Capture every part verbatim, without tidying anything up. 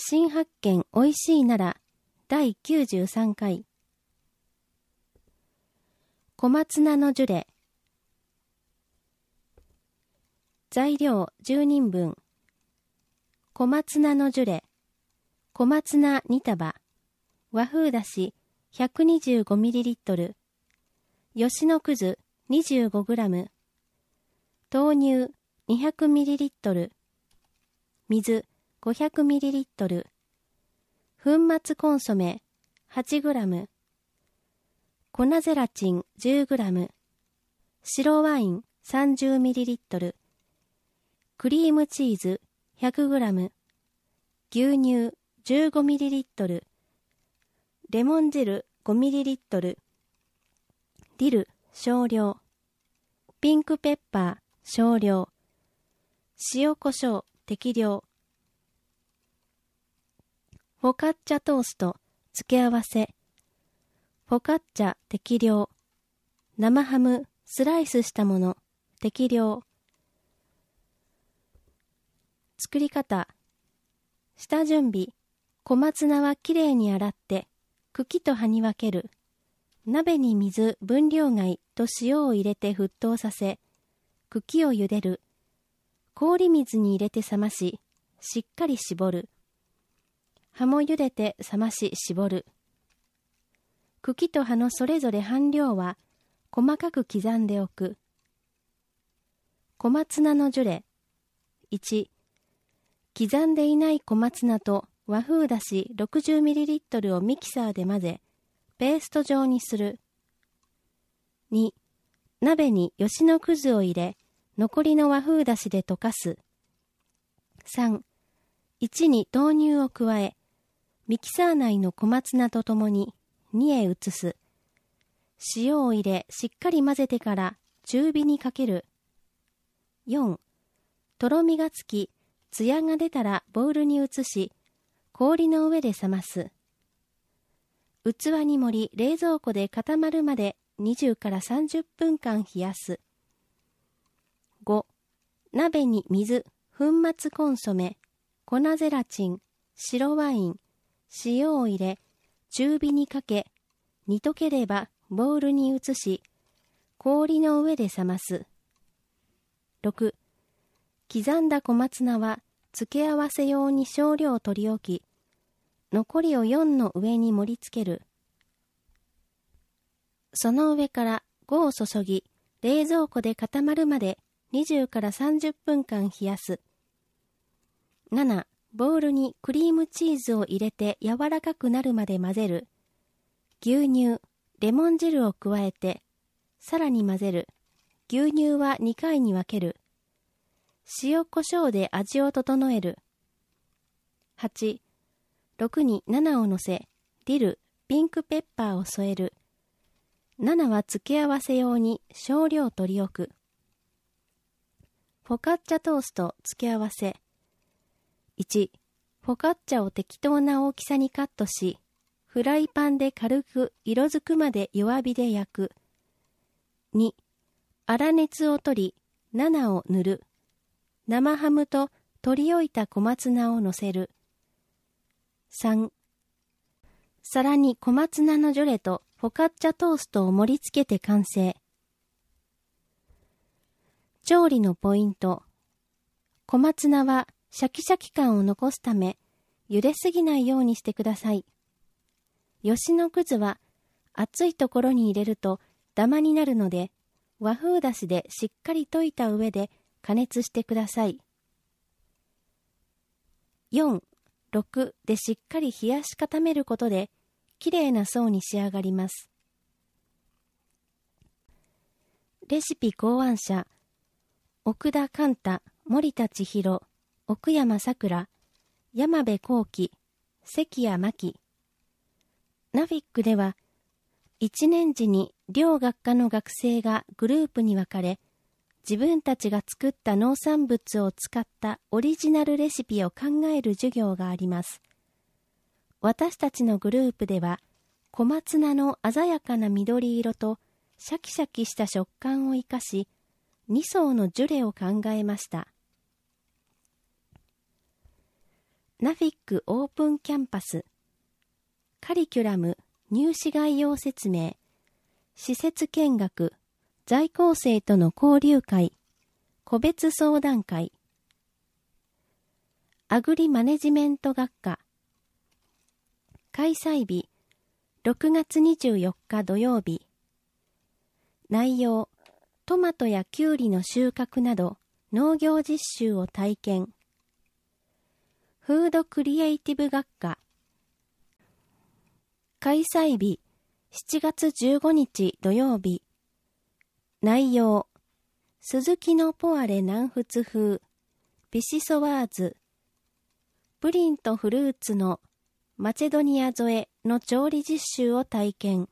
新発見おいしいならだいきゅうじゅうさんかい。小松菜のジュレ。材料じゅうにんぶん。小松菜のジュレ、小松菜にたば、和風だし ひゃくにじゅうごミリリットル、吉野くず にじゅうごグラム、豆乳 にひゃくミリリットル、水 ごひゃくミリリットル、粉末コンソメ はちグラム、粉ゼラチン じゅうグラム、白ワイン さんじゅうミリリットル、クリームチーズ ひゃくグラム、牛乳 じゅうごミリリットル、レモン汁 ごミリリットル、ディル少量、ピンクペッパー少量、塩コショウ適量、フォカッチャトースト付け合わせ、フォカッチャ適量、生ハムスライスしたもの適量。作り方。下準備。小松菜はきれいに洗って茎と葉に分ける。鍋に水分量外と塩を入れて沸騰させ、茎を茹でる。氷水に入れて冷まし、しっかり絞る。葉も茹でて冷まし絞る。茎と葉のそれぞれ半量は細かく刻んでおく。小松菜のジュレ。いち、刻んでいない小松菜と和風だし ろくじゅうミリリットル をミキサーで混ぜ、ペースト状にする。に、鍋に吉野くずを入れ、残りの和風だしで溶かす。さん、いちに豆乳を加え、ミキサー内の小松菜とともににへ移す。塩を入れしっかり混ぜてから中火にかける。よん、とろみがつき、ツヤが出たらボウルに移し、氷の上で冷ます。器に盛り冷蔵庫で固まるまでにじゅうからさんじゅっぷんかん冷やす。ご、鍋に水、粉末コンソメ、粉ゼラチン、白ワイン、塩を入れ、中火にかけ、煮溶ければボウルに移し、氷の上で冷ます。ろく、刻んだ小松菜は付け合わせ用に少量取り置き、残りをよんの上に盛り付ける。その上からごを注ぎ、冷蔵庫で固まるまでにじゅうからさんじゅっぷんかん冷やす。なな、ボウルにクリームチーズを入れて柔らかくなるまで混ぜる。牛乳、レモン汁を加えて、さらに混ぜる。牛乳はにかいに分ける。塩コショウで味を整える。はち、ろくにななを乗せ、ディル、ピンクペッパーを添える。ななは付け合わせ用に少量取り置く。フォカッチャトースト付け合わせ。いち、フォカッチャを適当な大きさにカットし、フライパンで軽く色づくまで弱火で焼く。に、粗熱を取り、ななを塗る。生ハムと取り置いた小松菜を乗せる。さん、皿に小松菜のジュレとフォカッチャトーストを盛り付けて完成。調理のポイント。小松菜はシャキシャキ感を残すため、茹ですぎないようにしてください。吉野くずは熱いところに入れるとダマになるので、和風だしでしっかり溶いた上で加熱してください。よん、ろくでしっかり冷やし固めることで、きれいな層に仕上がります。レシピ考案者、奥田寛太、森田千尋、奥山さくら、山部幸喜、関谷真希。ナフィックでは、一年時に両学科の学生がグループに分かれ、自分たちが作った農産物を使ったオリジナルレシピを考える授業があります。私たちのグループでは、小松菜の鮮やかな緑色とシャキシャキした食感を生かし、に層のジュレを考えました。 ナフィックオープンキャンパス、カリキュラム入試概要説明、施設見学、在校生との交流会、個別相談会、アグリマネジメント学科、開催日、ろくがつにじゅうよっか土曜日、内容、トマトやキュウリの収穫など農業実習を体験、フードクリエイティブ学科、開催日、しちがつじゅうごにち土曜日、内容、スズキのポワレ南仏風、ビシソワーズ、プリンとフルーツのマチェドニア添えの調理実習を体験。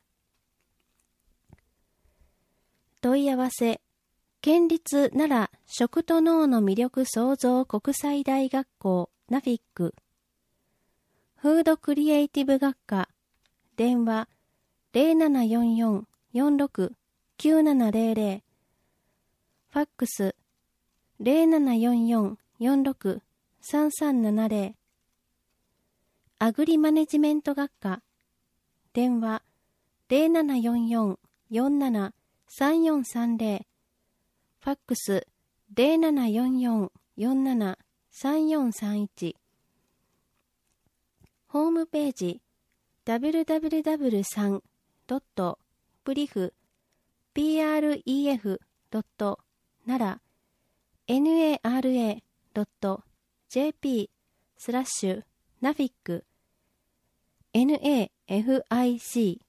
問い合わせ、県立奈良食と農の魅力創造国際大学校ナフィック、フードクリエイティブ学科、電話 ゼロななよんよん よんろく きゅうななゼロゼロ、ファックス ゼロななよんよん よんろく さんさんななゼロ、アグリマネジメント学科、電話 ゼロななよんよん よんなな さんよんさんゼロ、ファックス ゼロななよんよん よんなな さんよんさんいち、ホームページ ダブリューダブリューダブリュースリー ドット プリフ プレフ ドット 奈良 ナラ ドット ジェーピー スラッシュナフィック ナフィック